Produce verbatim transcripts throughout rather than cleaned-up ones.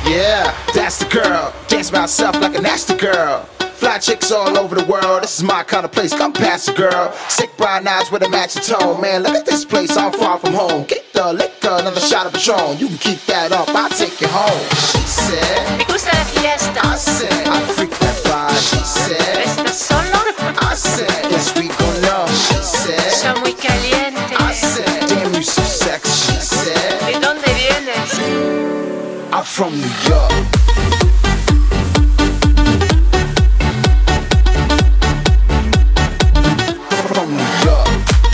Yeah, that's the girl. Dance by herself like a nasty girl. Fly chicks all over the world. This is my kind of place. Come past the girl. Sick brown eyes with a matching tone. Man, look at this place. I'm far from home. Get the liquor, another shot of Patron. You can keep that up. I'll take you home. She said, Me gusta la fiesta. I said, I freak that vibe. She said, ¿Estás solo? I said, yes, we gon' know. She said, Soy muy caliente. I said, damn, you so sexy. She said, ¿De dónde vienes? I'm from New York. From New York.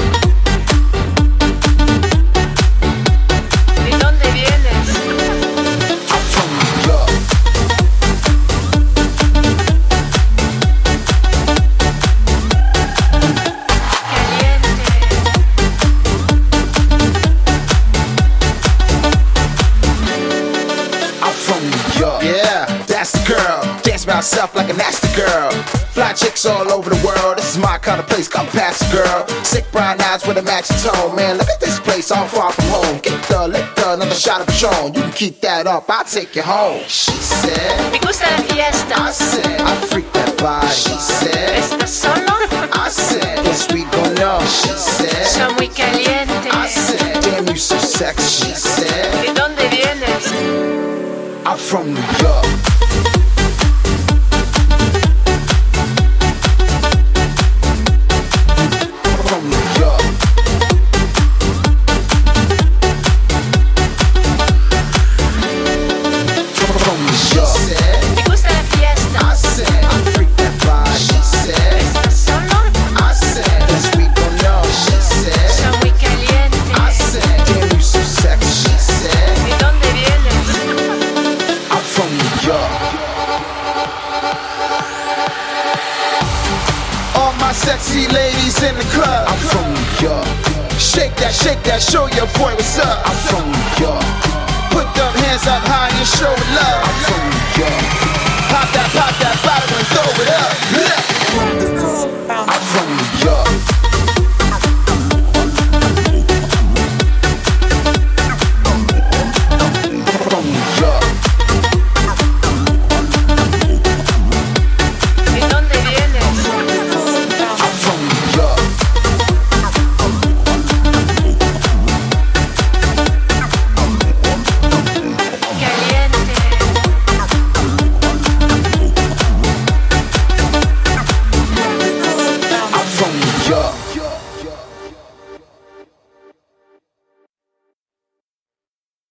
¿De dónde vienes? I'm from New York. Caliente. I'm from New York. Yeah, that's the girl. Dance by herself like a nasty girl. Fly chicks all over the world. This is my kind of place. Come past the girl. Sick brown eyes with a matching tone. Man, look at this place. I'm far from home. Get the liquor, another shot of Patron. You can keep that up. I'll take you home. She said, Me gusta la fiesta. I said, I freak that vibe. She said, ¿Estás solo? I said, yes, we gon' know. She said, Soy muy caliente. I said, damn, you so sexy. She said, ¿De dónde vienes? I'm from New York. From New York. From New York. Me gusta la fiesta. I said, I freak that vibe. She said, ¿Estás solo? I said, yes, we gon' know. She said, Soy muy caliente. I said, damn, you so sexy. She said, ¿De dónde vienes? I'm from New York. All my sexy ladies in the club. I'm from New York. Shake that, shake that, show your boy what's up. I'm from New York.